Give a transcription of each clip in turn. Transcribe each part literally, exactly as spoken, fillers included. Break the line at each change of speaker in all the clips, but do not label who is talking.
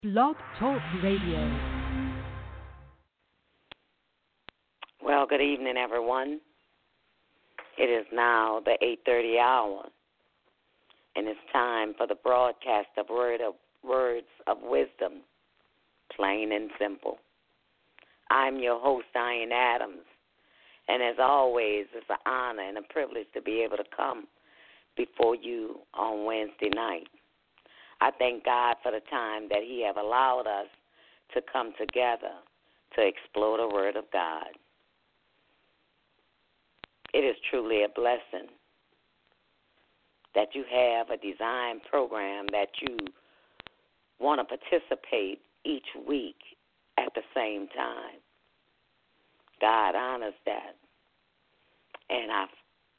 Blog Talk Radio.
Well, good evening, everyone. It is now the eight thirty hour, and it's time for the broadcast of word of words of wisdom, plain and simple. I'm your host, Diane Adams, and as always, it's an honor and a privilege to be able to come before you on Wednesday night. I thank God for the time that He have allowed us to come together to explore the Word of God. It is truly a blessing that you have a design program that you want to participate each week at the same time. God honors that, and I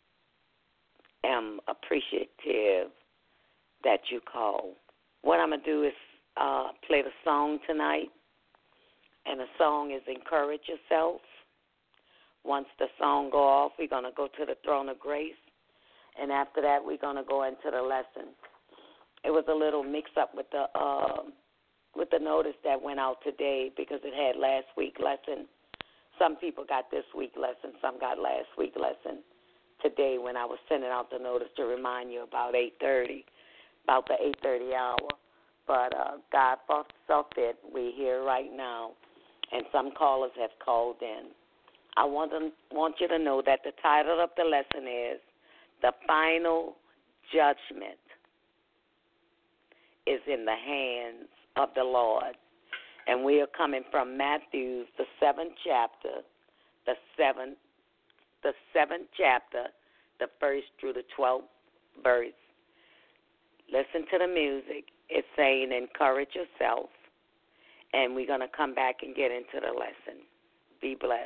am appreciative that you call. What I'm going to do is uh, play the song tonight, and the song is Encourage Yourself. Once the song go off, we're going to go to the throne of grace, and after that, we're going to go into the lesson. It was a little mix-up with the uh, with the notice that went out today because it had last week lesson. Some people got this week lesson, some got last week lesson today when I was sending out the notice to remind you about eight thirty. About the eight thirty hour. But uh, God saw fit. We're here right now, and some callers have called in. I want, them, want you to know that the title of the lesson is The Final Judgment is in the Hands of the Lord. And we are coming from Matthew, the seventh chapter, the seventh, the seventh chapter, the first through the twelfth verse. Listen to the music. It's saying encourage yourself. And we're going to come back and get into the lesson. Be blessed.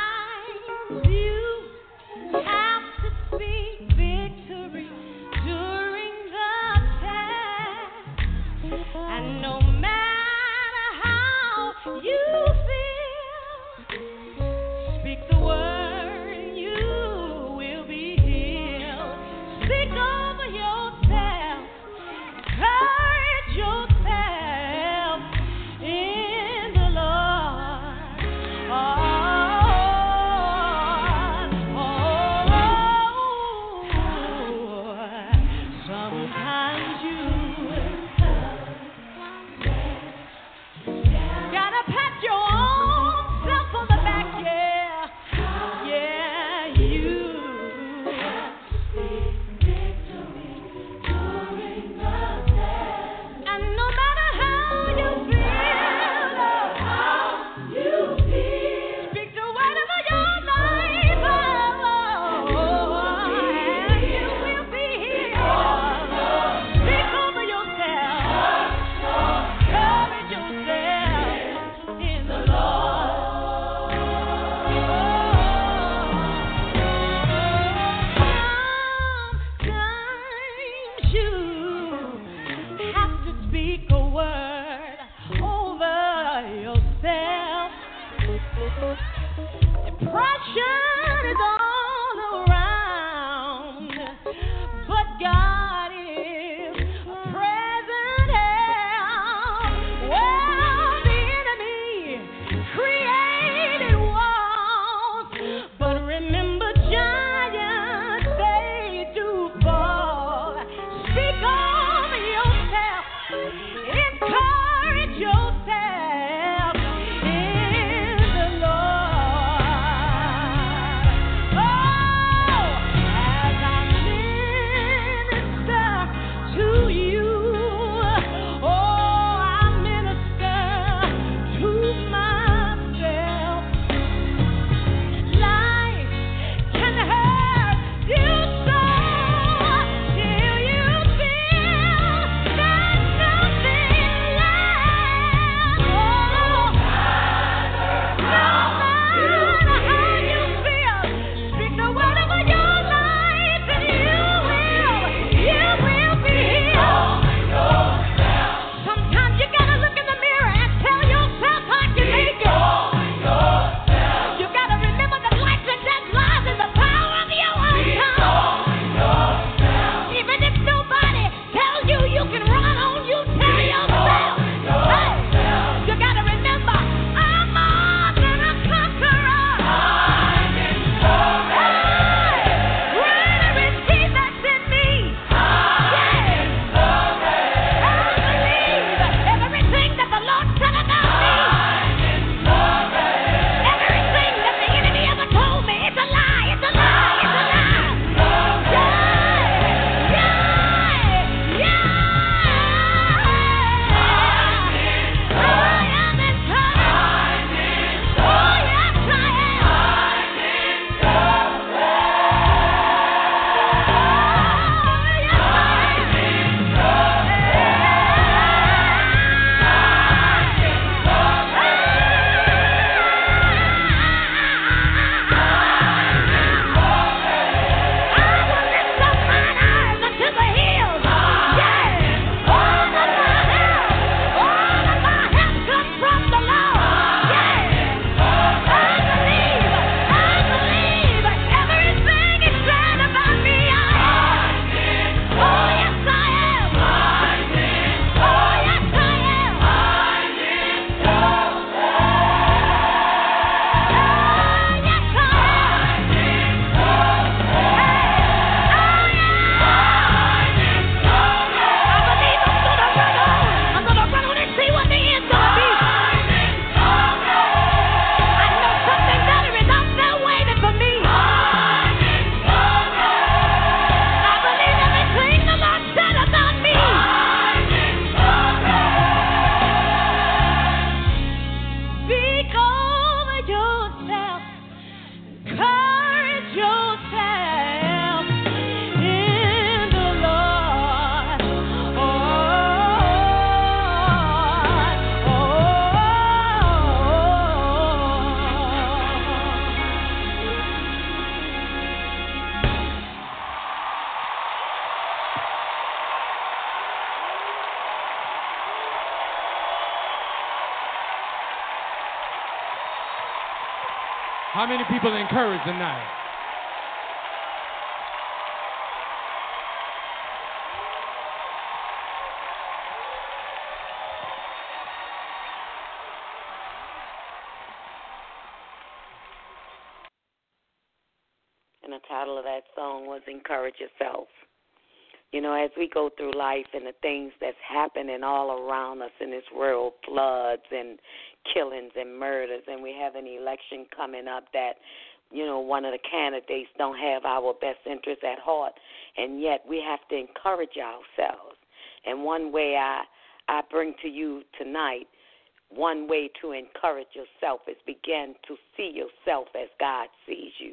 Have to speak victory. How many people encouraged tonight?
And the title of that song was Encourage Yourself. You know, as we go through life and the things that's happening all around us in this world, floods and killings and murders, and we have an election coming up that, you know, one of the candidates don't have our best interests at heart, and yet we have to encourage ourselves. And one way I, I bring to you tonight, one way to encourage yourself is begin to see yourself as God sees you.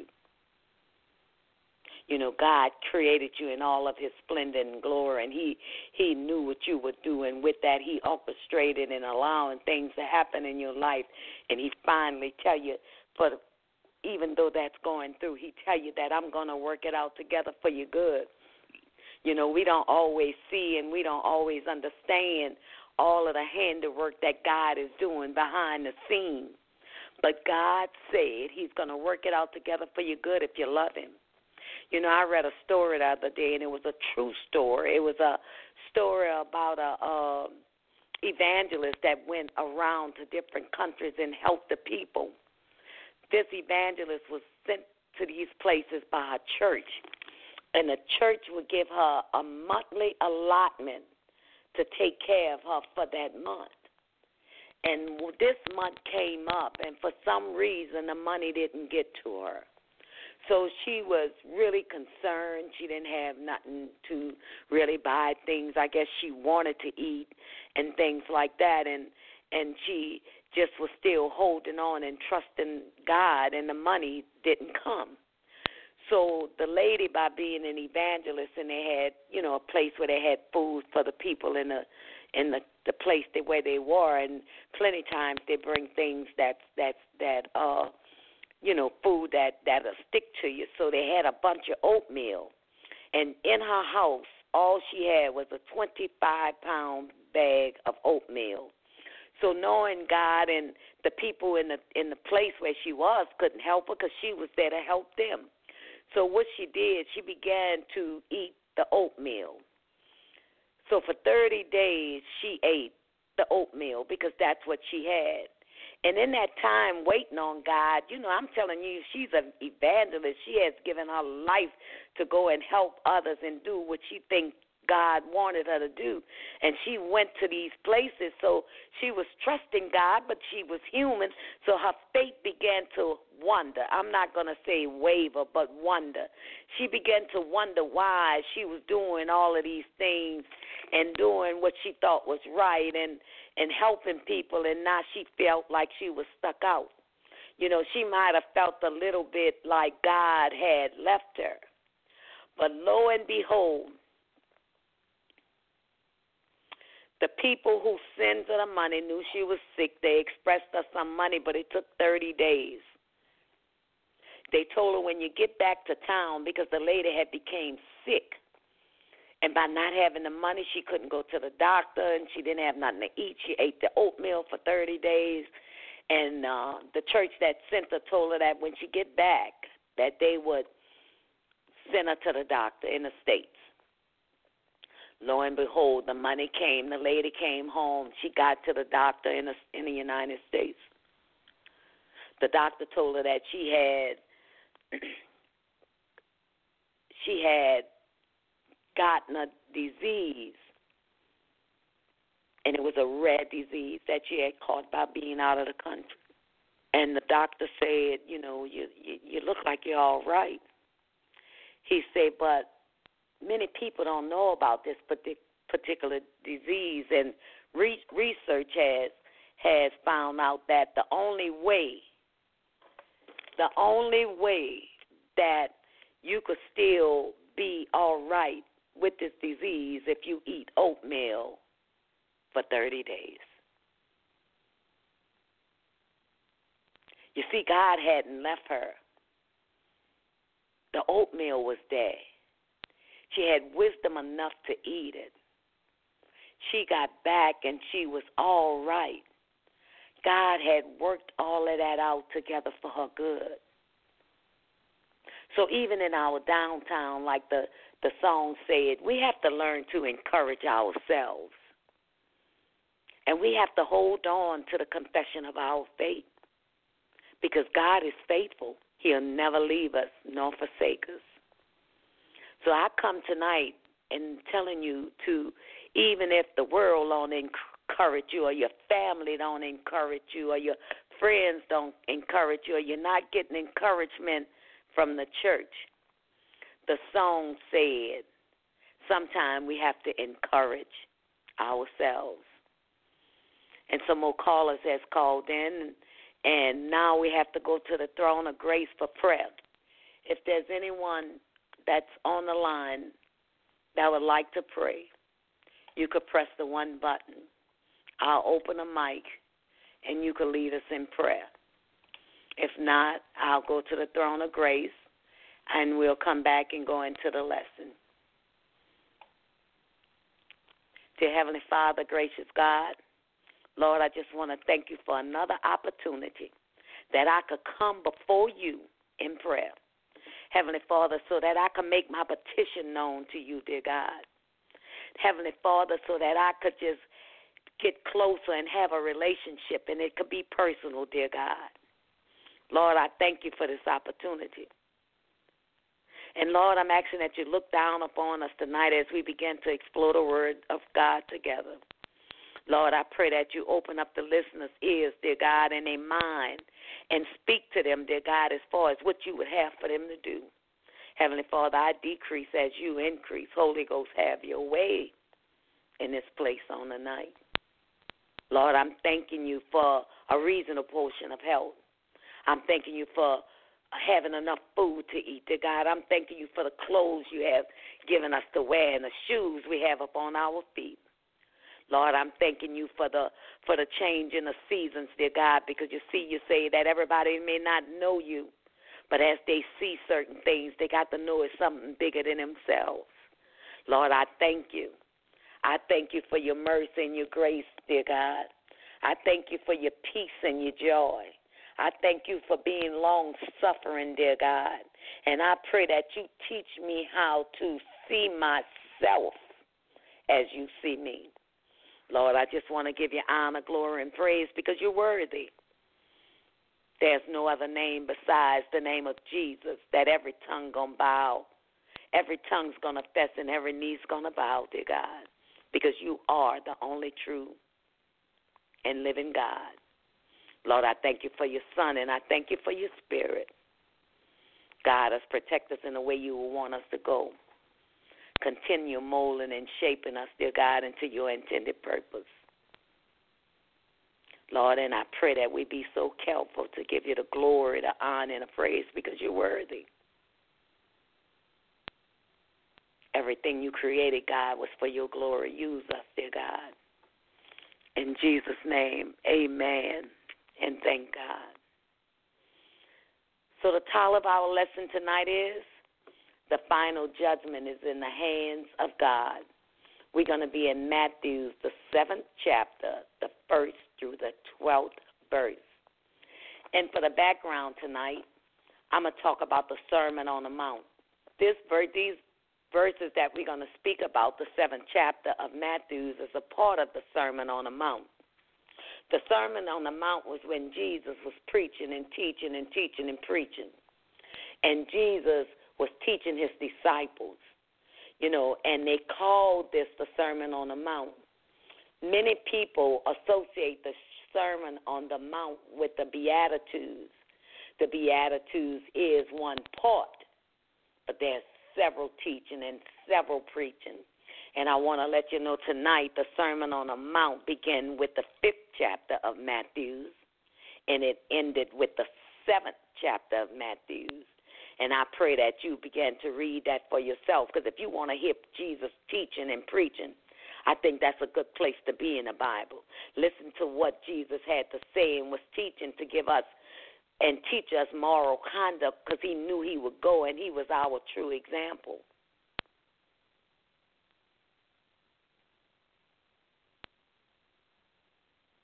You know, God created you in all of his splendor and glory, and he, he knew what you would do, and with that he orchestrated and allowing things to happen in your life, and he finally tell you, for the, even though that's going through, he tell you that I'm going to work it out together for your good. You know, we don't always see and we don't always understand all of the handiwork that God is doing behind the scenes, but God said he's going to work it out together for your good if you love him. You know, I read a story the other day, and it was a true story. It was a story about a uh, evangelist that went around to different countries and helped the people. This evangelist was sent to these places by a church, and the church would give her a monthly allotment to take care of her for that month. And this month came up, and for some reason the money didn't get to her. So she was really concerned. She didn't have nothing to really buy things. I guess she wanted to eat and things like that, and and she just was still holding on and trusting God, and the money didn't come. So the lady, by being an evangelist, and they had, you know, a place where they had food for the people in the in the, the place that, where they were, and plenty times they bring things that's that's that uh you know, food that, that'll stick to you. So they had a bunch of oatmeal. And in her house, all she had was a twenty-five pound bag of oatmeal. So knowing God and the people in the in the place where she was couldn't help her because she was there to help them. So what she did, she began to eat the oatmeal. So for thirty days, she ate the oatmeal because that's what she had. And in that time waiting on God, you know, I'm telling you, she's an evangelist. She has given her life to go and help others and do what she thinks God wanted her to do. And she went to these places, so she was trusting God, but she was human, so her faith began to wonder. I'm not going to say waver, but wonder. She began to wonder why she was doing all of these things and doing what she thought was right and, and helping people, and now she felt like she was stuck out. You know, she might have felt a little bit like God had left her. But lo and behold, the people who sent her the money knew she was sick. They expressed her some money, but it took thirty days. They told her when you get back to town, because the lady had became sick, and by not having the money, she couldn't go to the doctor, and she didn't have nothing to eat. She ate the oatmeal for thirty days, and uh, the church that sent her told her that when she get back, that they would send her to the doctor in the States. Lo and behold, the money came. The lady came home. She got to the doctor in the, in the United States. The doctor told her that she had she had gotten a disease, and it was a rare disease that she had caught by being out of the country. And the doctor said, you know, you you, you look like you're all right. He said, but many people don't know about this particular disease, and re- research has has found out that the only way, the only way that you could still be all right with this disease if you eat oatmeal for thirty days. You see, God hadn't left her. The oatmeal was there. She had wisdom enough to eat it. She got back and she was all right. God had worked all of that out together for her good. So even in our downtown, like the, the song said, we have to learn to encourage ourselves. And we have to hold on to the confession of our faith, because God is faithful. He'll never leave us nor forsake us. So I come tonight and telling you to, even if the world don't encourage you, or your family don't encourage you, or your friends don't encourage you, or you're not getting encouragement from the church, the song said, sometimes we have to encourage ourselves. And some more callers has called in, and now we have to go to the throne of grace for prayer. If there's anyone that's on the line that would like to pray, you could press the one button. I'll open a mic, and you could lead us in prayer. If not, I'll go to the throne of grace, and we'll come back and go into the lesson. Dear Heavenly Father, gracious God, Lord, I just want to thank you for another opportunity that I could come before you in prayer. Heavenly Father, so that I can make my petition known to you, dear God. Heavenly Father, so that I could just get closer and have a relationship, and it could be personal, dear God. Lord, I thank you for this opportunity. And Lord, I'm asking that you look down upon us tonight as we begin to explore the word of God together. Lord, I pray that you open up the listeners' ears, dear God, and their mind, and speak to them, dear God, as far as what you would have for them to do. Heavenly Father, I decrease as you increase. Holy Ghost, have your way in this place on the night. Lord, I'm thanking you for a reasonable portion of health. I'm thanking you for having enough food to eat, dear God. I'm thanking you for the clothes you have given us to wear and the shoes we have upon our feet. Lord, I'm thanking you for the for the change in the seasons, dear God, because you see, you say that everybody may not know you, but as they see certain things, they got to know it's something bigger than themselves. Lord, I thank you. I thank you for your mercy and your grace, dear God. I thank you for your peace and your joy. I thank you for being long-suffering, dear God. And I pray that you teach me how to see myself as you see me. Lord, I just want to give you honor, glory, and praise because you're worthy. There's no other name besides the name of Jesus that every tongue going to bow, every tongue's going to confess, and every knee's going to bow, dear God, because you are the only true and living God. Lord, I thank you for your Son, and I thank you for your Spirit. Guide us, protect us in the way you will want us to go. Continue molding and shaping us, dear God, into your intended purpose. Lord, and I pray that we be so careful to give you the glory, the honor, and the praise because you're worthy. Everything you created, God, was for your glory. Use us, dear God. In Jesus' name, amen, and thank God. So the title of our lesson tonight is The Final Judgment is in the Hands of God. We're going to be in Matthew, the seventh chapter, the first through the twelfth verse. And for the background tonight, I'm going to talk about the Sermon on the Mount. This These verses that we're going to speak about, the seventh chapter of Matthew, is a part of the Sermon on the Mount. The Sermon on the Mount was when Jesus was preaching and teaching and teaching and preaching. And Jesus was teaching his disciples, you know, and they called this the Sermon on the Mount. Many people associate the Sermon on the Mount with the Beatitudes. The Beatitudes is one part, but there's several teaching and several preaching. And I want to let you know tonight the Sermon on the Mount began with the fifth chapter of Matthew, and it ended with the seventh chapter of Matthew. And I pray that you begin to read that for yourself, because if you want to hear Jesus teaching and preaching, I think that's a good place to be in the Bible. Listen to what Jesus had to say and was teaching to give us and teach us moral conduct, because he knew he would go and he was our true example.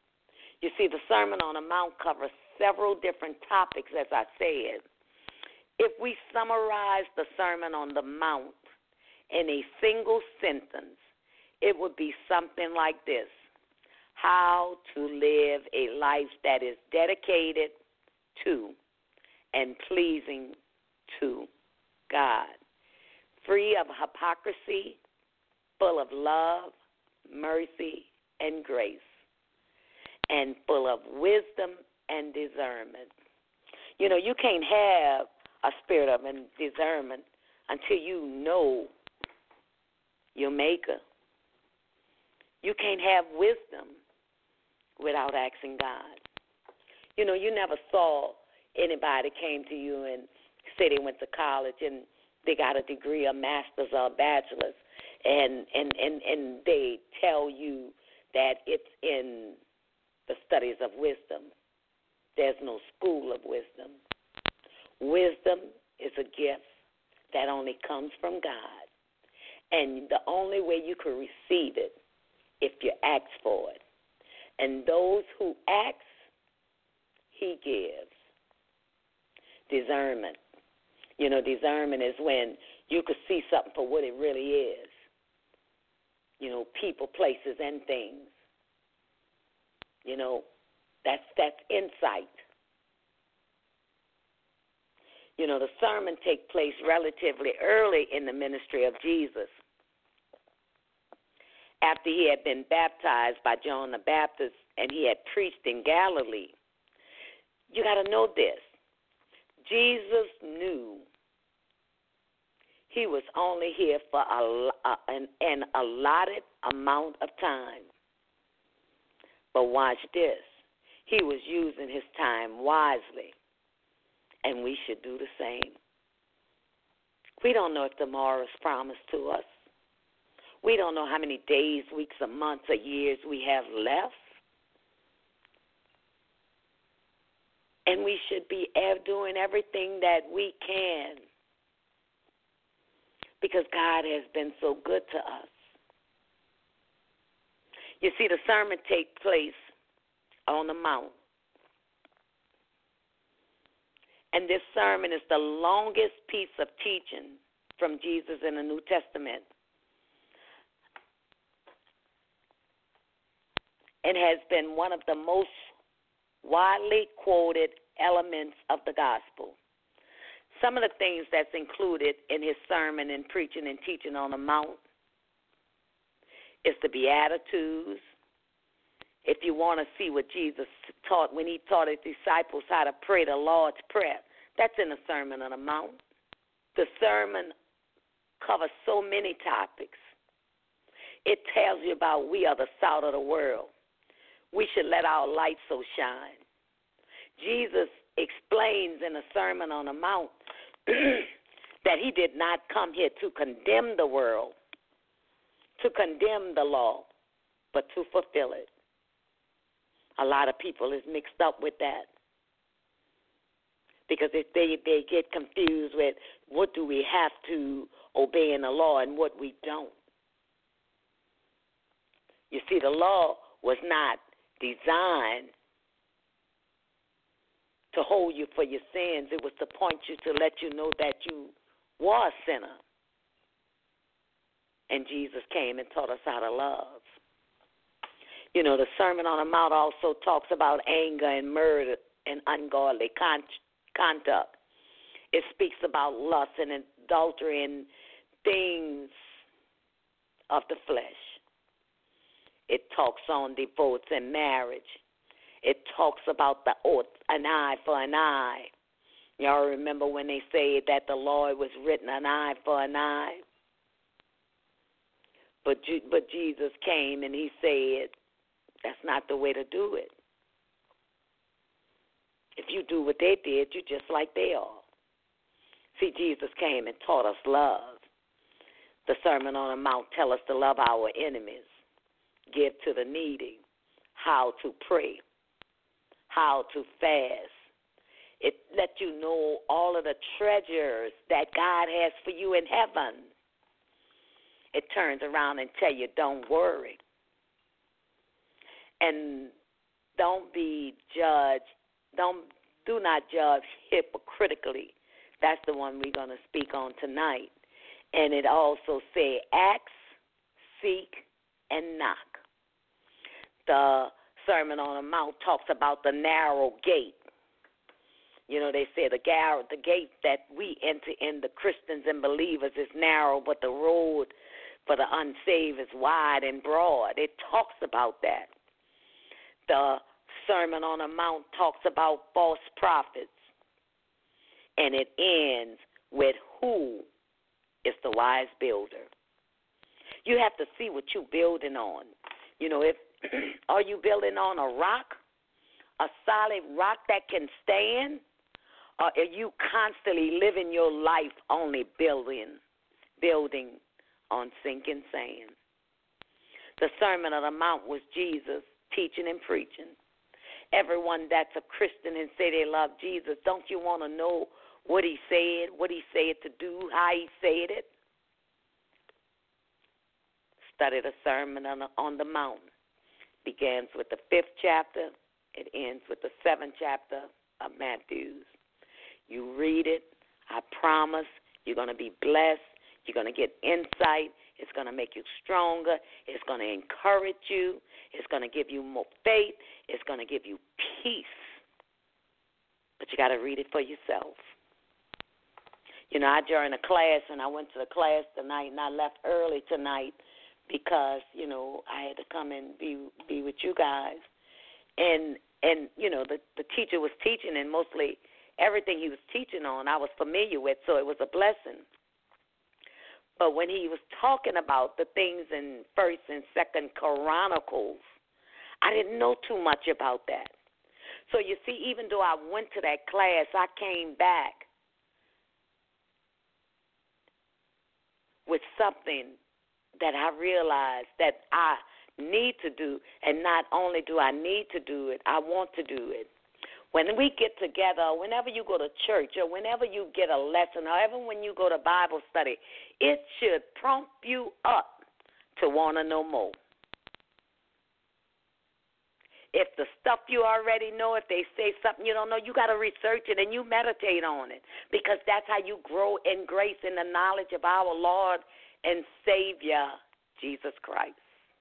You see, the Sermon on the Mount covers several different topics, as I said. If we summarize the Sermon on the Mount in a single sentence, it would be something like this: how to live a life that is dedicated to and pleasing to God, free of hypocrisy, full of love, mercy, and grace, and full of wisdom and discernment. You know, you can't have a spirit of discernment until you know your Maker. You can't have wisdom without asking God. You know, you never saw anybody came to you and say they went to college and they got a degree, a master's or a bachelor's, and, and, and, and they tell you that it's in the studies of wisdom. There's no school of wisdom. Wisdom is a gift that only comes from God. And the only way you can receive it if you ask for it. And those who ask, he gives. Discernment. You know, discernment is when you could see something for what it really is. You know, people, places, and things. You know, that's that's insight. You know, the sermon takes place relatively early in the ministry of Jesus, after he had been baptized by John the Baptist and he had preached in Galilee. You got to know this. Jesus knew he was only here for a, a, an, an allotted amount of time. But watch this. He was using his time wisely, and we should do the same. We don't know if tomorrow is promised to us. We don't know how many days, weeks, or months, or years we have left. And we should be doing everything that we can because God has been so good to us. You see, the sermon takes place on the Mount. And this sermon is the longest piece of teaching from Jesus in the New Testament. And has been one of the most widely quoted elements of the gospel. Some of the things that's included in his sermon and preaching and teaching on the Mount is the Beatitudes. If you want to see what Jesus taught when he taught his disciples how to pray the Lord's Prayer, that's in the Sermon on the Mount. The sermon covers so many topics. It tells you about we are the salt of the world. We should let our light so shine. Jesus explains in the Sermon on the Mount that he did not come here to condemn the world, to condemn the law, but to fulfill it. A lot of people is mixed up with that because if they, they get confused with what do we have to obey in the law and what we don't. You see, the law was not designed to hold you for your sins. It was to point you to let you know that you were a sinner. And Jesus came and taught us how to love. You know, the Sermon on the Mount also talks about anger and murder and ungodly con- conduct. It speaks about lust and adultery and things of the flesh. It talks on divorce and marriage. It talks about the oath, an eye for an eye. Y'all remember when they say that the law was written an eye for an eye? But but Jesus came and he said, that's not the way to do it. If you do what they did, you're just like they are. See, Jesus came and taught us love. The Sermon on the Mount tells us to love our enemies, give to the needy, how to pray, how to fast. It lets you know all of the treasures that God has for you in heaven. It turns around and tell you, don't worry. And don't be judged. Don't do not judge hypocritically That's the one we're going to speak on tonight. And it also says, ask, seek, and knock. The Sermon on the Mount talks about the narrow gate. You know, they say the, gar- the gate that we enter in, the Christians and believers, is narrow, but the road for the unsaved is wide and broad. It talks about that. The Sermon on the Mount talks about false prophets, and it ends with who is the wise builder. You have to see what you're building on. You know, if are you building on a rock, a solid rock that can stand, or are you constantly living your life only building, building on sinking sand? The Sermon on the Mount was Jesus teaching and preaching. Everyone that's a Christian and say they love Jesus, don't you want to know what he said, what he said to do, how he said it? Study the Sermon on the, on the Mount. Begins with the fifth chapter. It ends with the seventh chapter of Matthew. You read it. I promise you're going to be blessed. You're going to get insight. It's going to make you stronger. It's going to encourage you. It's going to give you more faith. It's going to give you peace. But you got to read it for yourself. You know, I joined a class, and I went to the class tonight, and I left early tonight because, you know, I had to come and be be with you guys. And, and you know, the, the teacher was teaching, and mostly everything he was teaching on I was familiar with, so it was a blessing. But when he was talking about the things in First and Second Chronicles, I didn't know too much about that. So you see, even though I went to that class, I came back with something that I realized that I need to do, and not only do I need to do it, I want to do it. When we get together, whenever you go to church, or whenever you get a lesson, or even when you go to Bible study, it should prompt you up to want to know more. If the stuff you already know, if they say something you don't know, you got to research it and you meditate on it, because that's how you grow in grace and the knowledge of our Lord and Savior, Jesus Christ.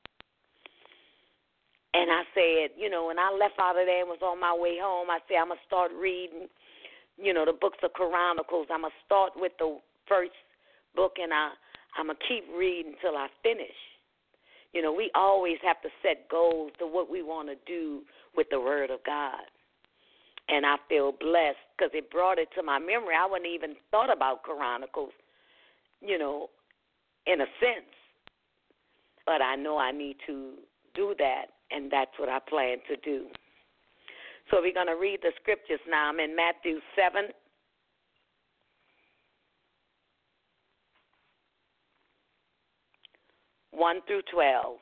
And I said, you know, when I left out of there and was on my way home, I said, I'm going to start reading, you know, the books of Chronicles. I'm going to start with the first book, and I, I'm going to keep reading until I finish. You know, we always have to set goals to what we want to do with the Word of God. And I feel blessed because it brought it to my memory. I wouldn't even thought about Chronicles, you know, in a sense. But I know I need to do that, and that's what I plan to do. So we're going to read the scriptures now. I'm in Matthew seven. one through twelve.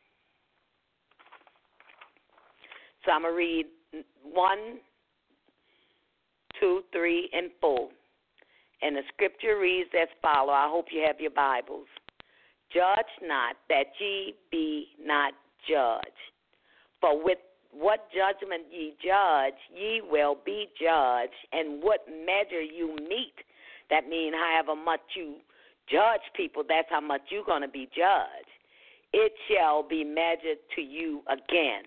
So I'm going to read one, two, three, and four. And the scripture reads as follows. I hope you have your Bibles. Judge not, that ye be not judged. For with what judgment ye judge, ye will be judged, and what measure you meet, that means however much you judge people, that's how much you're going to be judged. It shall be measured to you again.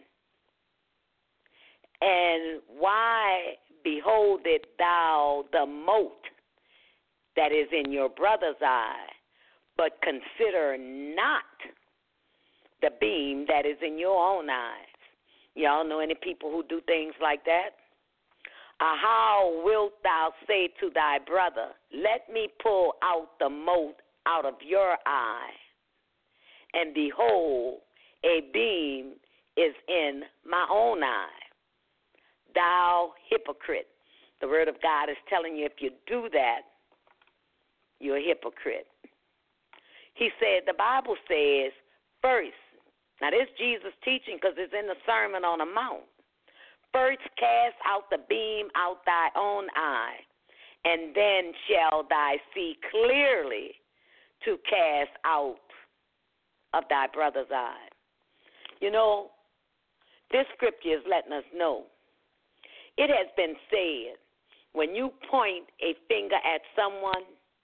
And why beholdest thou the mote that is in your brother's eye, but consider not the beam that is in your own eyes? Y'all know any people who do things like that? Uh, how wilt thou say to thy brother, let me pull out the mote out of your eye, and behold, a beam is in my own eye? Thou hypocrite. The word of God is telling you if you do that, you're a hypocrite. He said, the Bible says, first, now this is Jesus teaching because it's in the Sermon on the Mount. First cast out the beam out thy own eye, and then shall thy see clearly to cast out of thy brother's eye. You know, this scripture is letting us know. It has been said when you point a finger at someone,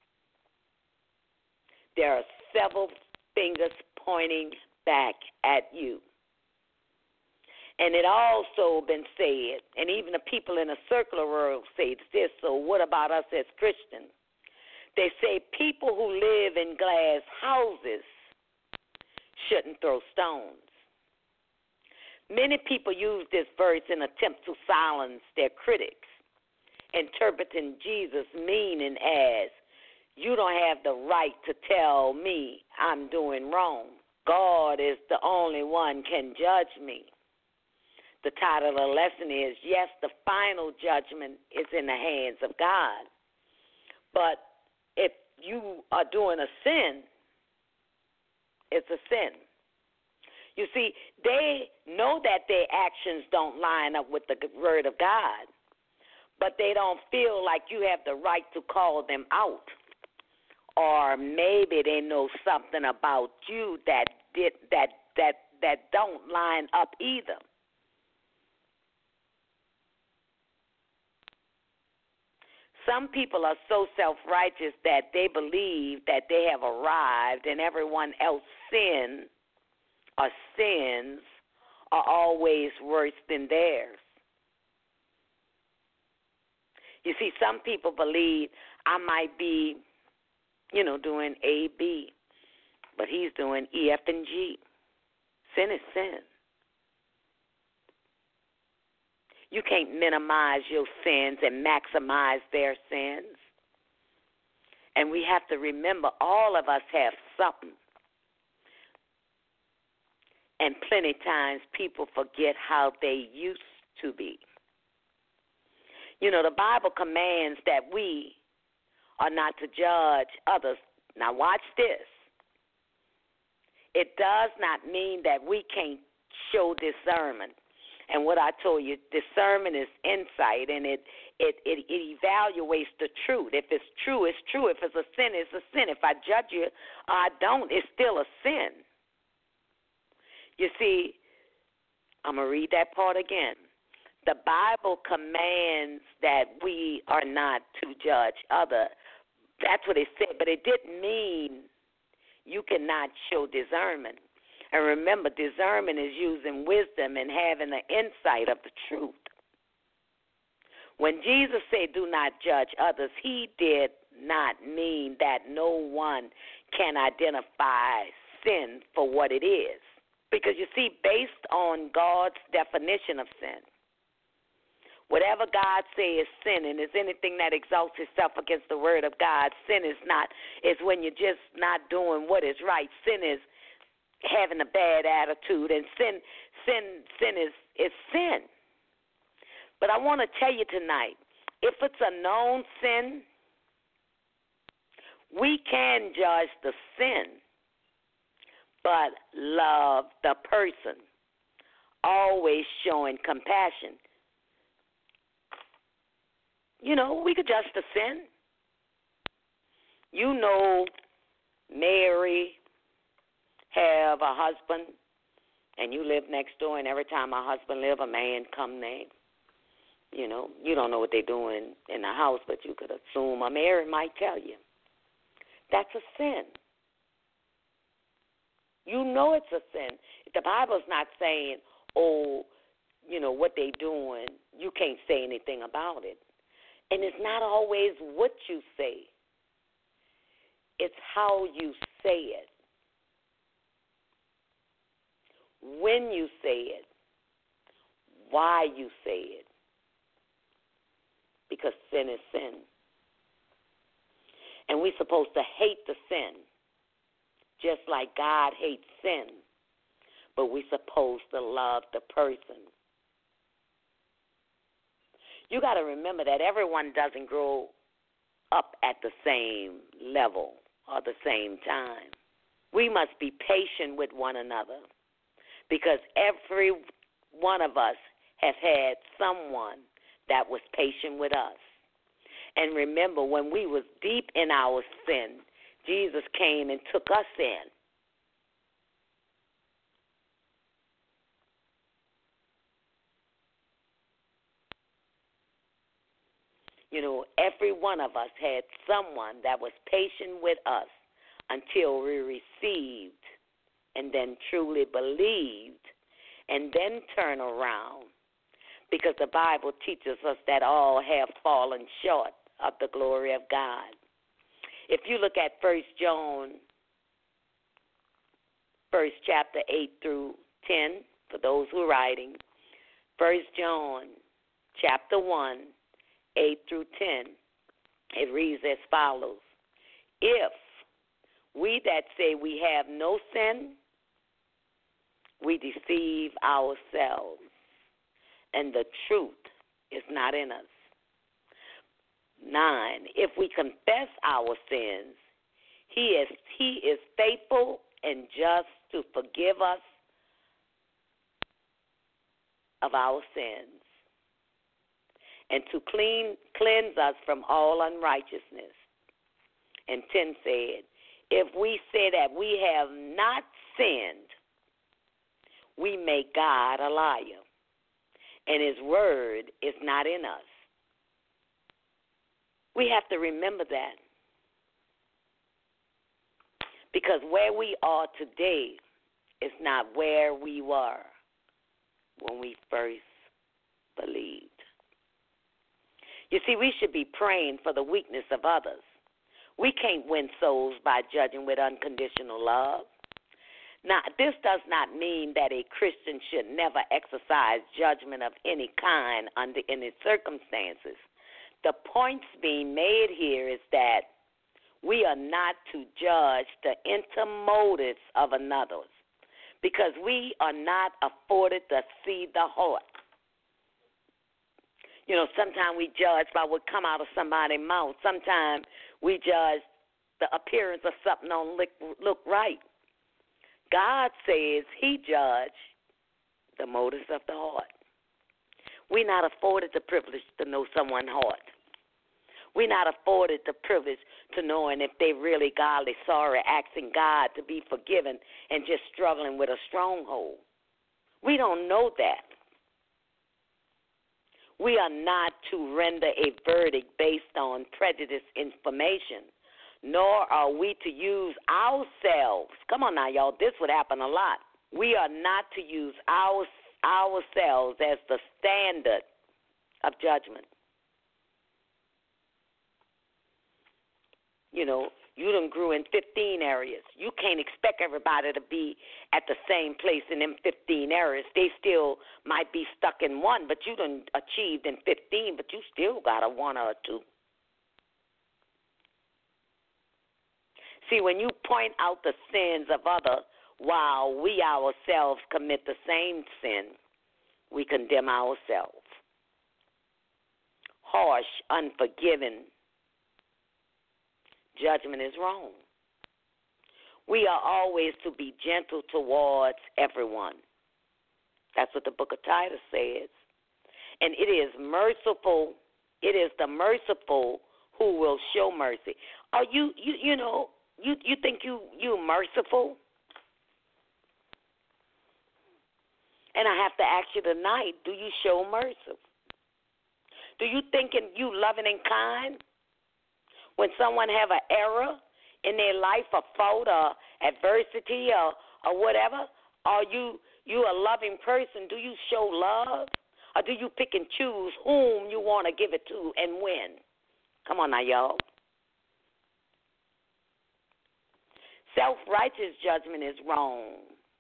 there are several fingers pointing back at you. And it also been said, and even the people in the secular world say this, so what about us as Christians? They say people who live in glass houses shouldn't throw stones. Many people use this verse in attempt to silence their critics, interpreting Jesus' meaning as, you don't have the right to tell me I'm doing wrong. God is the only one can judge me. The title of the lesson is, yes, the final judgment is in the hands of God. But if you are doing a sin, it's a sin. You see, they know that their actions don't line up with the word of God, but they don't feel like you have the right to call them out. Or maybe they know something about you that did that that that don't line up either. Some people are so self-righteous that they believe that they have arrived and everyone else's sin or sins are always worse than theirs. You see, some people believe I might be, you know, doing A, B, but he's doing E, F, and G. Sin is sin. You can't minimize your sins and maximize their sins. And we have to remember all of us have something. And plenty times people forget how they used to be. You know, the Bible commands that we are not to judge others. Now watch this. It does not mean that we can't show discernment. And what I told you, discernment is insight, and it, it, it, it evaluates the truth. If it's true, it's true. If it's a sin, it's a sin. If I judge you or I don't, it's still a sin. You see, I'm going to read that part again. The Bible commands that we are not to judge others. That's what it said, but it didn't mean you cannot show discernment. And remember, discernment is using wisdom and having the insight of the truth. When Jesus said, do not judge others, he did not mean that no one can identify sin for what it is. Because, you see, based on God's definition of sin, whatever God says is sin, and is anything that exalts itself against the word of God, sin is not, is when you're just not doing what is right. Sin is having a bad attitude, and sin sin sin is, is sin. But I want to tell you tonight, if it's a known sin, we can judge the sin, but love the person, always showing compassion. You know, we could judge the sin. You know, Mary have a husband, and you live next door, and every time a husband live, a man come there. You know, you don't know what they're doing in the house, but you could assume a Mary might tell you. That's a sin. You know it's a sin. The Bible's not saying, oh, you know, what they doing, you can't say anything about it. And it's not always what you say. It's how you say it. When you say it. Why you say it. Because sin is sin. And we're supposed to hate the sin, just like God hates sin. But we're supposed to love the person. You got to remember that everyone doesn't grow up at the same level or the same time. We must be patient with one another because every one of us has had someone that was patient with us. And remember, when we was deep in our sin, Jesus came and took us in. You know, every one of us had someone that was patient with us until we received and then truly believed and then turn around, because the Bible teaches us that all have fallen short of the glory of God. If you look at First John, first chapter eight through ten, for those who are writing, First John chapter one, eight through ten, it reads as follows: If we that say we have no sin, we deceive ourselves, and the truth is not in us. Nine, if we confess our sins, he is, he is faithful and just to forgive us of our sins and to clean, cleanse us from all unrighteousness. And ten said, if we say that we have not sinned, we make God a liar, and his word is not in us. We have to remember that, because where we are today is not where we were when we first believed. You see, we should be praying for the weakness of others. We can't win souls by judging with unconditional love. Now, this does not mean that a Christian should never exercise judgment of any kind under any circumstances. The points being made here is that we are not to judge the inner motives of another, because we are not afforded to see the heart. You know, sometimes we judge by what come out of somebody's mouth. Sometimes we judge the appearance of something don't look, look right. God says he judged the motives of the heart. We're not afforded the privilege to know someone's heart. We're not afforded the privilege to knowing if they really godly sorry, asking God to be forgiven and just struggling with a stronghold. We don't know that. We are not to render a verdict based on prejudice information, nor are we to use ourselves. Come on now, y'all, this would happen a lot. We are not to use our, ourselves as the standard of judgment. You know, you done grew in fifteen areas. You can't expect everybody to be at the same place in them fifteen areas. They still might be stuck in one, but you done achieved in fifteen, but you still got a one or a two. See, when you point out the sins of others while we ourselves commit the same sin, we condemn ourselves. Harsh, unforgiving judgment is wrong. We are always to be gentle towards everyone. That's what the book of Titus says. And it is merciful. It is the merciful who will show mercy. Are you, you, you know, you, you think you, you merciful? And I have to ask you tonight, do you show mercy? Do you think you loving and kind? When someone have an error in their life, a fault or adversity or, or whatever, are you you a loving person? Do you show love? Or do you pick and choose whom you want to give it to and when? Come on now, y'all. Self-righteous judgment is wrong.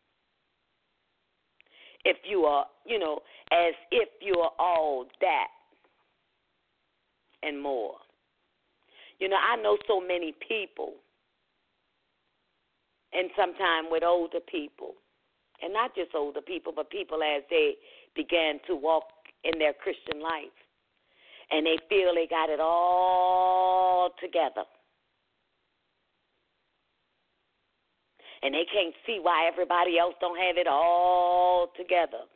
If you are, you know, as if you are all that and more. You know, I know so many people, and sometimes with older people, and not just older people, but people as they began to walk in their Christian life, and they feel they got it all together. And they can't see why everybody else don't have it all together.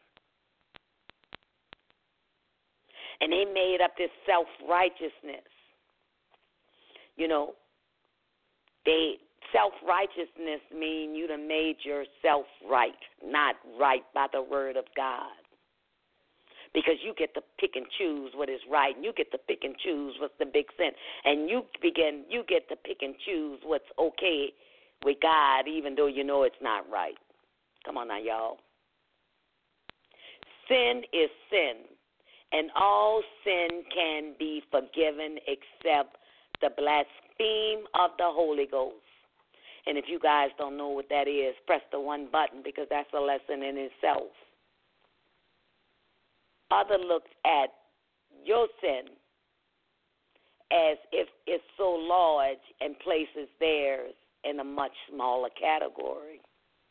And they made up this self-righteousness. You know, they self-righteousness mean you done made yourself right, not right by the word of God. because you get to pick and choose what is right, and you get to pick and choose what's the big sin, and you begin, you get to pick and choose what's okay with God, even though you know it's not right. Come on now, y'all. Sin is sin, and all sin can be forgiven except the blaspheme of the Holy Ghost. And if you guys don't know what that is, press the one button, because that's a lesson in itself. Others look at your sin as if it's so large and places theirs in a much smaller category.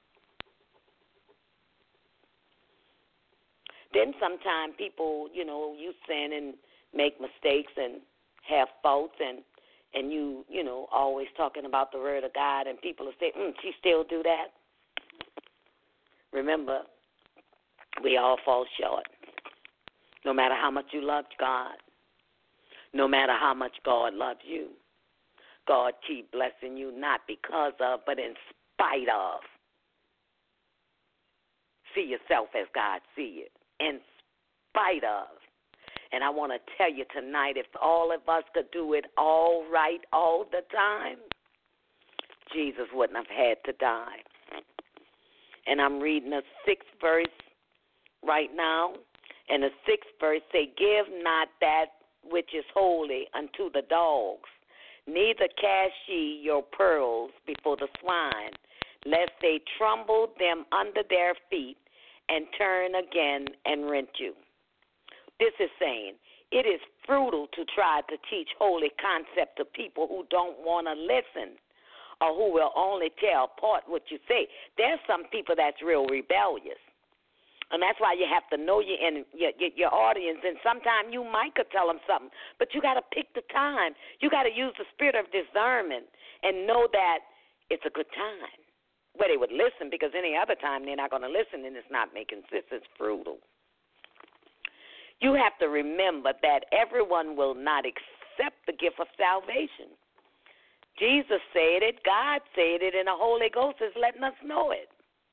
Then sometimes people, you know, you sin and make mistakes and have faults, and and you, you know, always talking about the word of God, and people will say, mm, she still do that. Remember, we all fall short. No matter how much you love God, no matter how much God loves you, God keep blessing you, not because of, but in spite of. See yourself as God see it, in spite of. And I want to tell you tonight, if all of us could do it all right all the time, Jesus wouldn't have had to die. And I'm reading the sixth verse right now. And the sixth verse say, give not that which is holy unto the dogs, neither cast ye your pearls before the swine, lest they tremble them under their feet and turn again and rent you. This is saying, it is futile to try to teach holy concepts to people who don't want to listen, or who will only tell part what you say. There's some people that's real rebellious. And that's why you have to know your, your, your audience. And sometimes you might could tell them something, but you got to pick the time. You got to use the spirit of discernment and know that it's a good time where they would listen, because any other time they're not going to listen, and it's not making sense. It's frugal. You have to remember that everyone will not accept the gift of salvation. Jesus said it, God said it, and the Holy Ghost is letting us know it.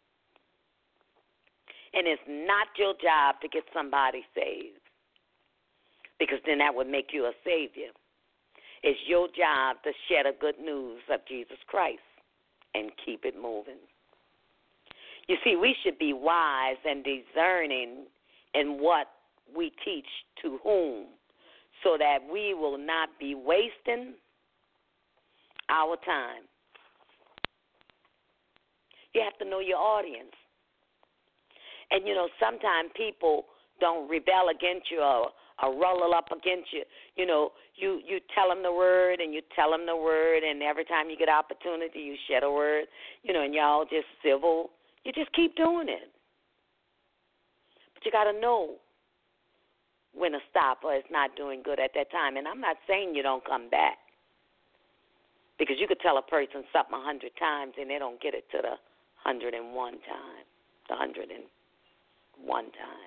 And it's not your job to get somebody saved, because then that would make you a savior. It's your job to share the good news of Jesus Christ and keep it moving. You see, we should be wise and discerning in what we teach to whom, so that we will not be wasting our time. You have to know your audience. And, you know, sometimes people don't rebel against you or, or roll up against you. You know, you, you tell them the word and you tell them the word, and every time you get an opportunity, you share the word, you know, and y'all just civil. You just keep doing it. But you got to know when to stop, or it's not doing good at that time. And I'm not saying you don't come back, because you could tell a person something a hundred times and they don't get it to the hundred and one time, the hundred and one time.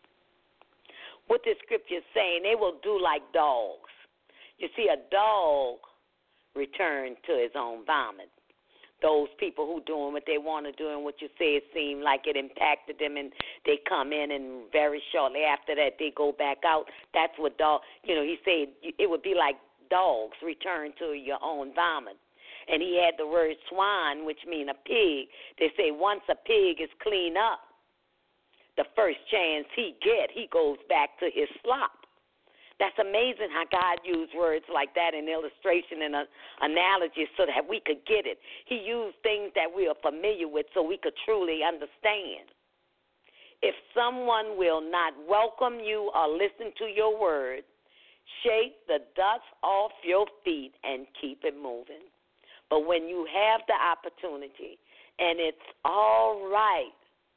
What this scripture is saying, they will do like dogs. You see, a dog returned to his own vomit. Those people who doing what they want to do and what you say, it seemed like it impacted them, and they come in, and very shortly after that they go back out. That's what dog, you know, he said it would be like dogs return to your own vomit. And he had the word swine, which means a pig. They say once a pig is cleaned up, the first chance he get, he goes back to his slop. That's amazing how God used words like that in illustration and uh, analogies so that we could get it. He used things that we are familiar with so we could truly understand. If someone will not welcome you or listen to your word, shake the dust off your feet and keep it moving. But when you have the opportunity and it's all right,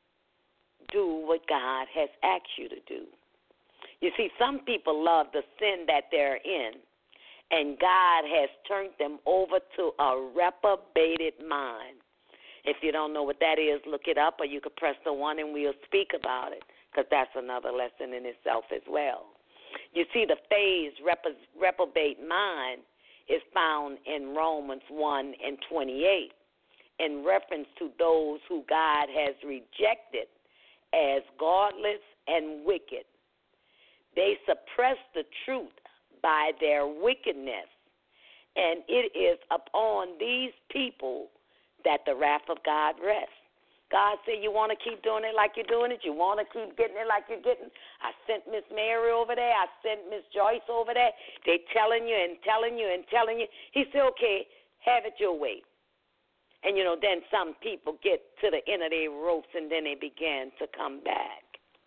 do what God has asked you to do. You see, some people love the sin that they're in, and God has turned them over to a reprobated mind. If you don't know what that is, look it up, or you could press the one and we'll speak about it, because that's another lesson in itself as well. You see, the phase rep- reprobate mind is found in Romans one and twenty-eight, in reference to those who God has rejected as godless and wicked. They suppress the truth by their wickedness, and it is upon these people that the wrath of God rests. God said, you want to keep doing it like you're doing it? You want to keep getting it like you're getting it? I sent Miss Mary over there. I sent Miss Joyce over there. They telling you and telling you and telling you. He said, okay, have it your way. And, you know, then some people get to the end of their ropes, and then they begin to come back.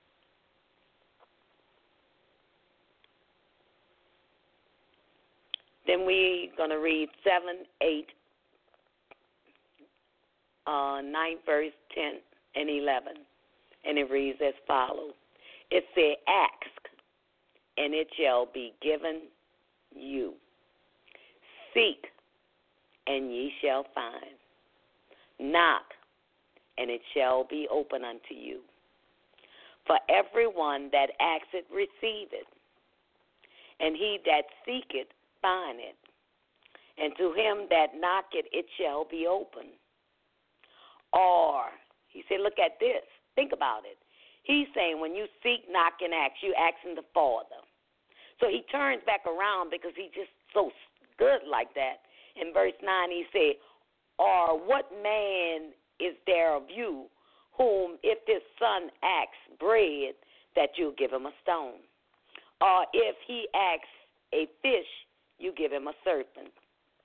Then we're going to read seven, eight, uh, ninth verse, ten, and eleven. And it reads as follows. It says, ask, and it shall be given you. Seek, and ye shall find. Knock, and it shall be open unto you. For everyone that asketh receiveth, and he that seeketh findeth, and to him that knocketh it shall be open. Or, he said, look at this. Think about it. He's saying when you seek, knock, and ask, you asking the Father. So he turns back around because he's just so good like that. In verse nine, he said, or what man is there of you whom if his son asks bread, that you'll give him a stone? Or if he asks a fish, you give him a serpent?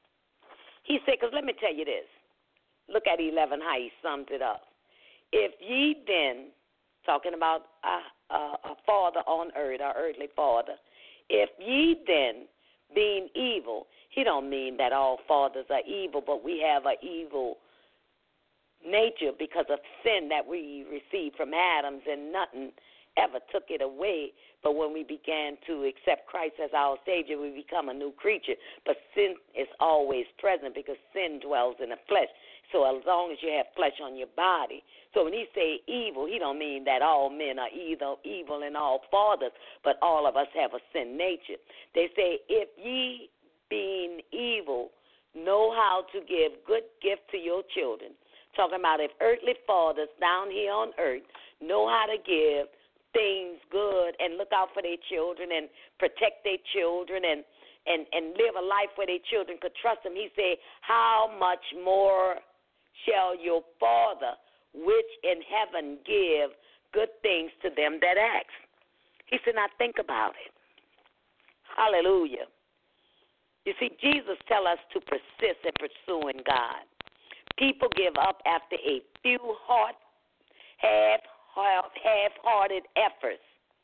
He said, because let me tell you this. Look at eleven, how he summed it up. If ye then, talking about a, a, a father on earth, our earthly father, if ye then, being evil, he don't mean that all fathers are evil, but we have an evil nature because of sin that we received from Adam's, and nothing ever took it away. But when we began to accept Christ as our Savior, we become a new creature. But sin is always present because sin dwells in the flesh. So as long as you have flesh on your body. So when he say evil, he don't mean that all men are either evil and all fathers, but all of us have a sin nature. They say, if ye being evil know how to give good gift to your children. Talking about if earthly fathers down here on earth know how to give things good and look out for their children and protect their children and, and, and live a life where their children could trust them, he said, how much more shall your Father which in heaven give good things to them that ask? He said, now think about it. Hallelujah. You see, Jesus tell us to persist in pursuing God. People give up after a few hard, half, half-hearted efforts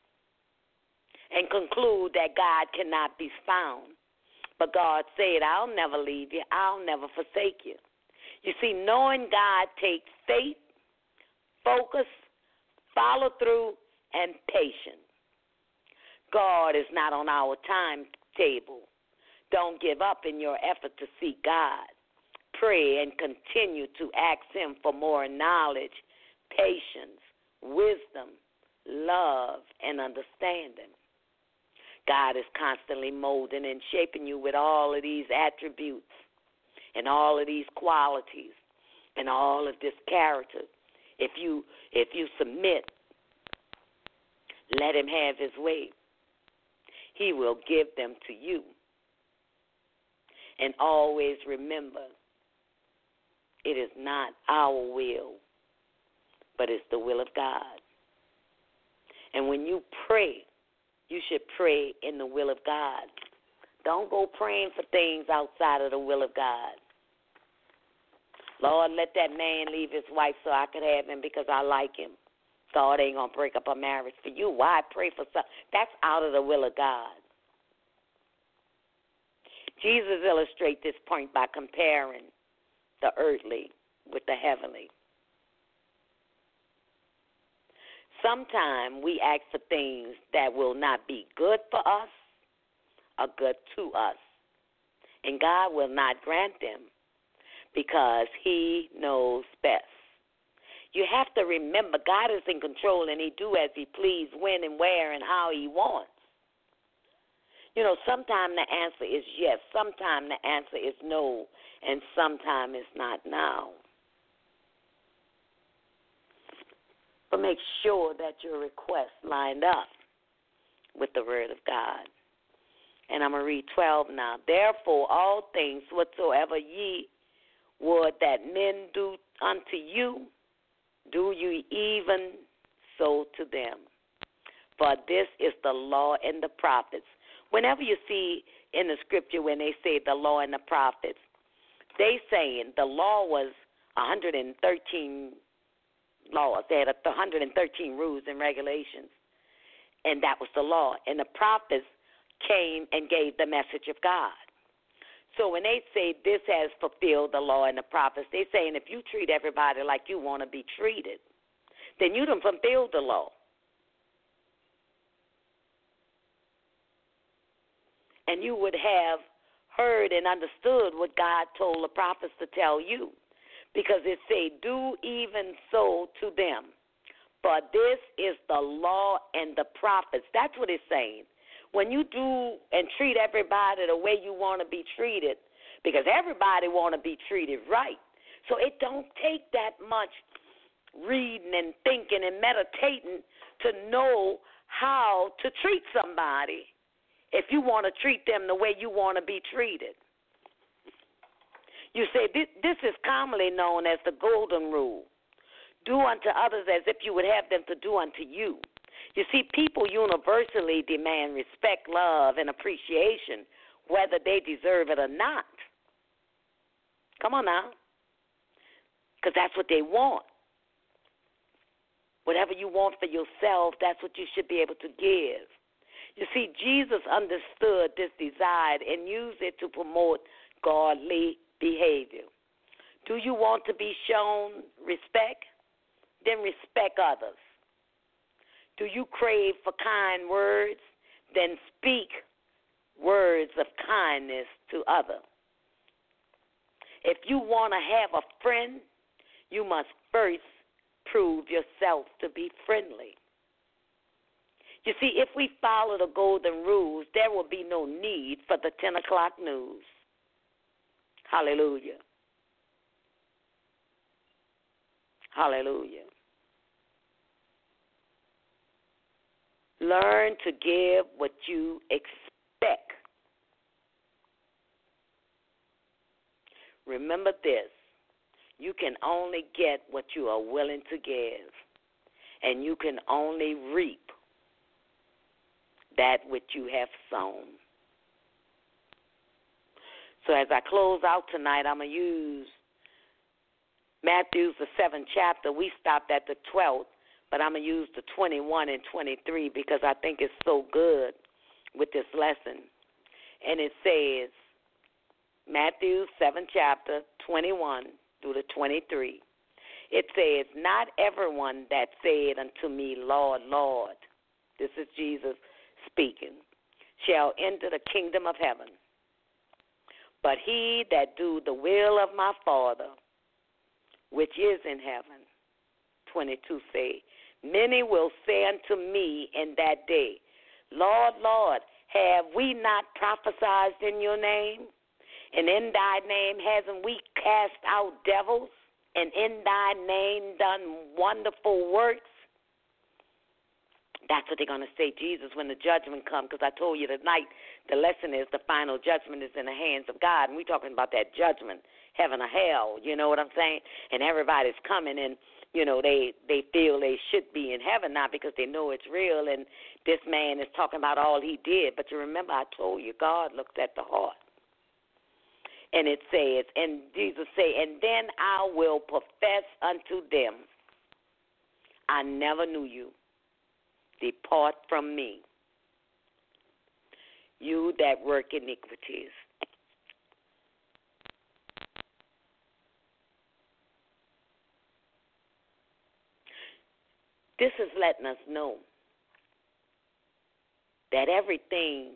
and conclude that God cannot be found. But God said, I'll never leave you. I'll never forsake you. You see, knowing God takes faith, focus, follow through, and patience. God is not on our timetable. Don't give up in your effort to seek God. Pray and continue to ask him for more knowledge, patience, wisdom, love, and understanding. God is constantly molding and shaping you with all of these attributes and all of these qualities and all of this character. If you if you submit, let him have his way. He will give them to you. And always remember, it is not our will, but it's the will of God. And when you pray, you should pray in the will of God. Don't go praying for things outside of the will of God. Lord, let that man leave his wife so I could have him because I like him. God ain't going to break up a marriage for you. Why pray for something? That's out of the will of God. Jesus illustrates this point by comparing the earthly with the heavenly. Sometimes we ask for things that will not be good for us or good to us, and God will not grant them because he knows best. You have to remember God is in control, and he do as he please, when and where and how he wants. You know, sometimes the answer is yes, sometimes the answer is no, and sometimes it's not now. But make sure that your request lined up with the word of God. And I'm going to read twelve now. Therefore, all things whatsoever ye would that men do unto you, do you even so to them. For this is the law and the prophets. Whenever you see in the scripture when they say the law and the prophets, they saying the law was one hundred thirteen laws. They had one hundred thirteen rules and regulations, and that was the law. And the prophets came and gave the message of God. So when they say this has fulfilled the law and the prophets, they're saying if you treat everybody like you want to be treated, then you done fulfilled the law. And you would have heard and understood what God told the prophets to tell you, because it say, do even so to them. For this is the law and the prophets. That's what it's saying. When you do and treat everybody the way you want to be treated, because everybody want to be treated right. So it don't take that much reading and thinking and meditating to know how to treat somebody if you want to treat them the way you want to be treated. You say this, this is commonly known as the golden rule. Do unto others as if you would have them to do unto you. You see, people universally demand respect, love, and appreciation, whether they deserve it or not. Come on now. Because that's what they want. Whatever you want for yourself, that's what you should be able to give. You see, Jesus understood this desire and used it to promote godly behavior. Do you want to be shown respect? Then respect others. Do you crave for kind words? Then speak words of kindness to others. If you want to have a friend, you must first prove yourself to be friendly. You see, if we follow the golden rules, there will be no need for the ten o'clock news. Hallelujah. Hallelujah. Learn to give what you expect. Remember this. You can only get what you are willing to give, and you can only reap that which you have sown. So as I close out tonight, I'm going to use Matthew, the seventh chapter. We stopped at the twelfth, but I'm going to use the twenty-one and twenty-three because I think it's so good with this lesson. And it says, Matthew, seventh chapter, twenty-one through the twenty-three. It says, not everyone that said unto me, Lord, Lord, this is Jesus speaking, shall enter the kingdom of heaven, but he that do the will of my Father, which is in heaven. twenty-two say, many will say unto me in that day, Lord, Lord, have we not prophesied in your name? And in thy name hasn't we cast out devils? And in thy name done wonderful works? That's what they're going to say, Jesus, when the judgment comes, because I told you tonight the lesson is the final judgment is in the hands of God, and we're talking about that judgment, heaven or hell, you know what I'm saying? And everybody's coming, and, you know, they, they feel they should be in heaven now because they know it's real, and this man is talking about all he did. But you remember I told you God looks at the heart. And it says, and Jesus say, and then I will profess unto them, I never knew you. Depart from me, you that work iniquities. This is letting us know that everything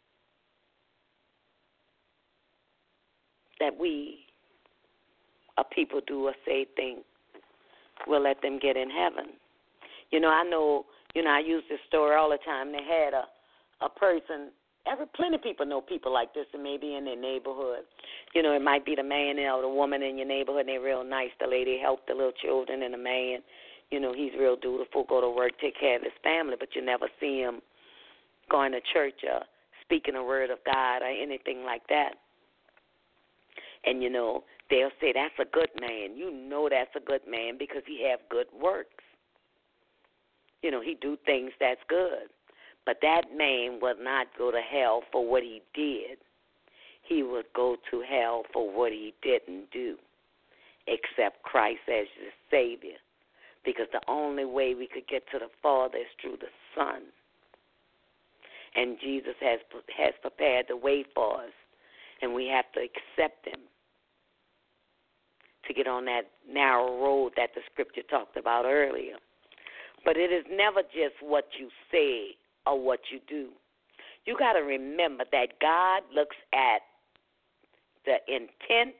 that we, a people do or say, think, will let them get in heaven. You know, I know, you know, I use this story all the time. They had a, a person, every, plenty of people know people like this, and maybe in their neighborhood. You know, it might be the man or the woman in your neighborhood, and they're real nice. The lady helped the little children, and the man, you know, he's real dutiful, go to work, take care of his family, but you never see him going to church or speaking a word of God or anything like that. And, you know, they'll say, that's a good man. You know that's a good man because he have good works. You know, he do things that's good. But that man would not go to hell for what he did. He would go to hell for what he didn't do, accept Christ as his Savior. Because the only way we could get to the Father is through the Son. And Jesus has has prepared the way for us, and we have to accept him to get on that narrow road that the Scripture talked about earlier. But it is never just what you say or what you do. You got to remember that God looks at the intention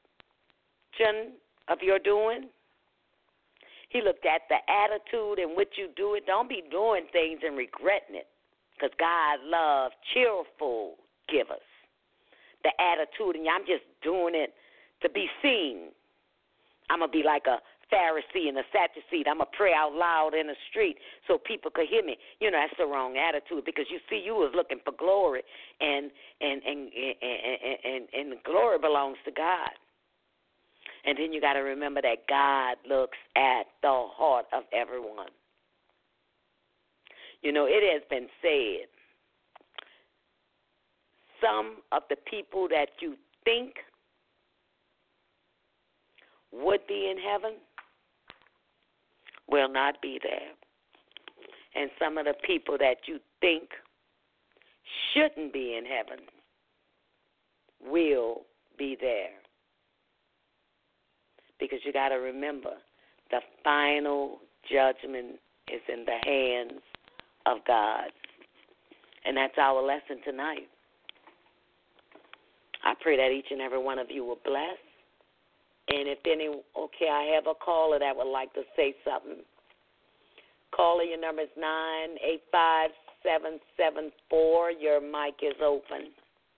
of your doing. He looked at the attitude in which you do it. Don't be doing things and regretting it, because God loves cheerful givers. The attitude, and I'm just doing it to be seen. I'm going to be like a Pharisee and a Sadducee. I'm going to pray out loud in the street so people could hear me. You know, that's the wrong attitude, because you see, you was looking for glory, and and and and, and, and, and glory belongs to God. And then you got to remember that God looks at the heart of everyone. You know, it has been said, some of the people that you think would be in heaven will not be there. And some of the people that you think shouldn't be in heaven will be there. Because you got to remember, the final judgment is in the hands of God. And that's our lesson tonight. I pray that each and every one of you will bless. And if any, okay, I have a caller that would like to say something. Caller, your number is nine eight five, seven seven four. Your mic is open.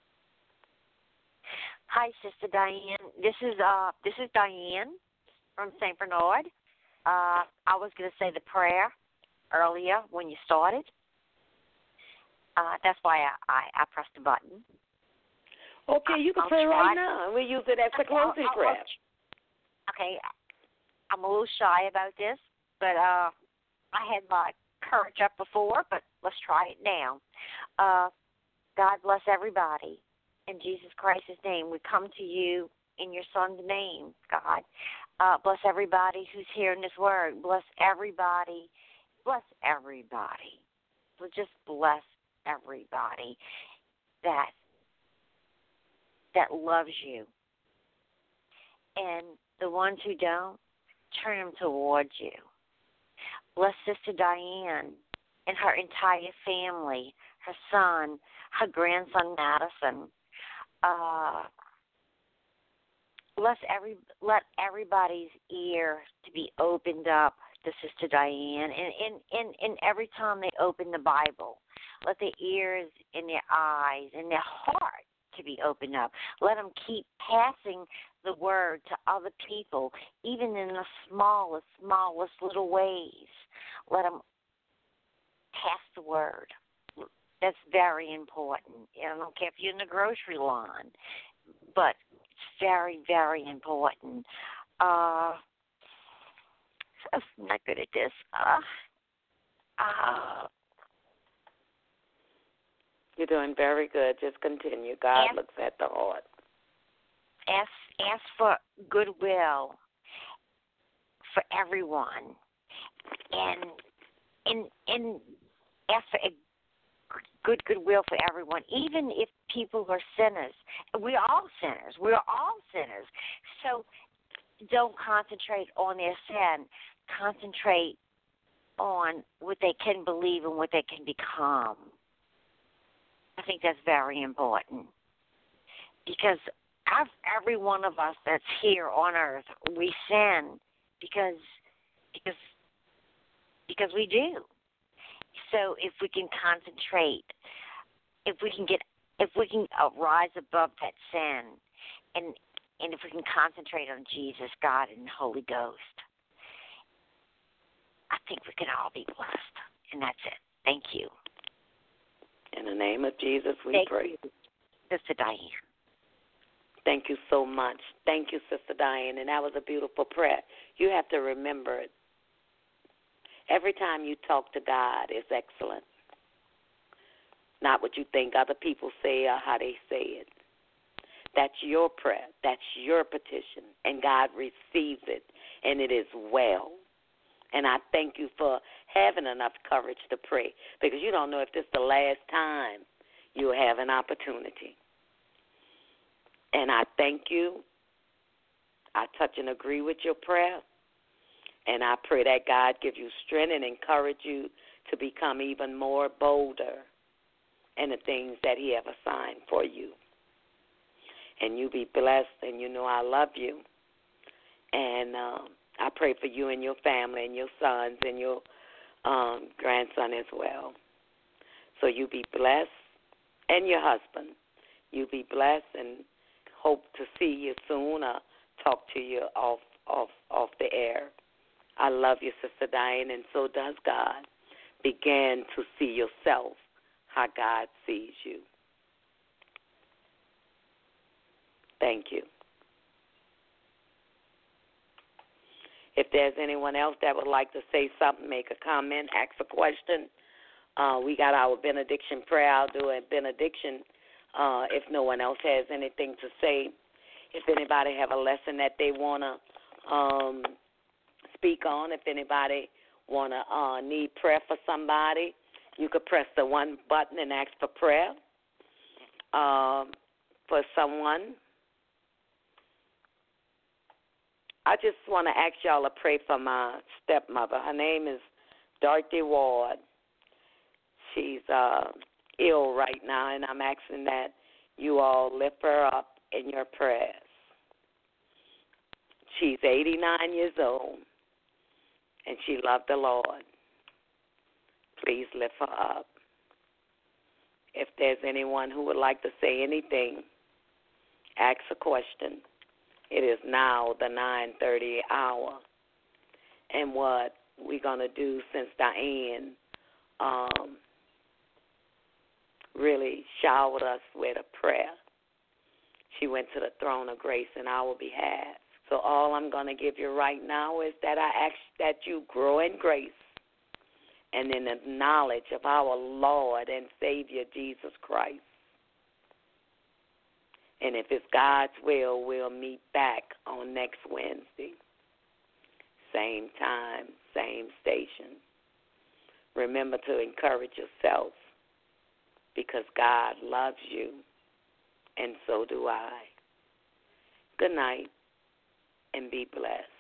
Hi, Sister Diane. This is uh, this is Diane from Saint Bernard. Uh, I was going to say the prayer earlier when you started. Uh, that's why I, I, I pressed the button.
Okay, you can
I'll
pray
try.
right now. We use it as a closing
I'll, I'll,
prayer.
I'll, okay, I'm a little shy about this, but uh, I had my courage up before, but let's try it now. Uh, God bless everybody. In Jesus Christ's name, we come to you in your Son's name, God. Uh, bless everybody who's hearing this word. Bless everybody. Bless everybody. So just bless everybody that that loves you. And the ones who don't, turn them towards you. Bless Sister Diane and her entire family, her son, her grandson Madison. Uh, let every let everybody's ear to be opened up to Sister Diane, and, and, and, and every time they open the Bible, let their ears and their eyes and their heart to be opened up. Let them keep passing the word to other people, even in the smallest, smallest little ways. Let them pass the word. That's very important. I don't care if you're in the grocery line, but it's very, very important. Uh, I'm not good at this. Uh, uh,
You're doing very good. Just continue. God
ask,
looks at the heart.
Ask, ask for goodwill for everyone, and and and ask for a good goodwill for everyone, even if people are sinners. We're all sinners. We're all sinners. So don't concentrate on their sin. Concentrate on what they can believe and what they can become. I think that's very important, because every one of us that's here on earth, we sin because because because we do. So if we can concentrate, if we can get, if we can uh, rise above that sin, and and if we can concentrate on Jesus, God, and the Holy Ghost, I think we can all be blessed. And that's it. Thank you.
In the name of Jesus, we
Thank
pray.
you, Sister Diane.
Thank you so much. Thank you, Sister Diane. And that was a beautiful prayer. You have to remember it. Every time you talk to God is excellent. Not what you think other people say or how they say it. That's your prayer. That's your petition. And God receives it. And it is well. And I thank you for having enough courage to pray, because you don't know if this is the last time you'll have an opportunity. And I thank you. I touch and agree with your prayer. And I pray that God give you strength and encourage you to become even more bolder in the things that he have assigned for you. And you be blessed, and you know I love you. And um, I pray for you and your family and your sons and your um, grandson as well. So you be blessed, and your husband. You be blessed, and hope to see you soon or talk to you off, off, off the air. I love you, Sister Diane, and so does God. Begin to see yourself how God sees you. Thank you. If there's anyone else that would like to say something, make a comment, ask a question, uh, we got our benediction prayer. I'll do a benediction uh, if no one else has anything to say. If anybody have a lesson that they want to um, speak on, if anybody want to uh, need prayer for somebody, you could press the one button and ask for prayer um, for someone. I just want to ask y'all to pray for my stepmother. Her name is Dorothy Ward. She's uh, ill right now, and I'm asking that you all lift her up in your prayers. She's eighty-nine years old, and she loved the Lord. Please lift her up. If there's anyone who would like to say anything, ask a question. It is now the nine thirty hour. And what we're going to do, since Diane um, really showered us with a prayer, she went to the throne of grace in our behalf. So all I'm going to give you right now is that I ask that you grow in grace and in the knowledge of our Lord and Savior Jesus Christ. And if it's God's will, we'll meet back on next Wednesday. Same time, same station. Remember to encourage yourself, because God loves you, and so do I. Good night, and be blessed.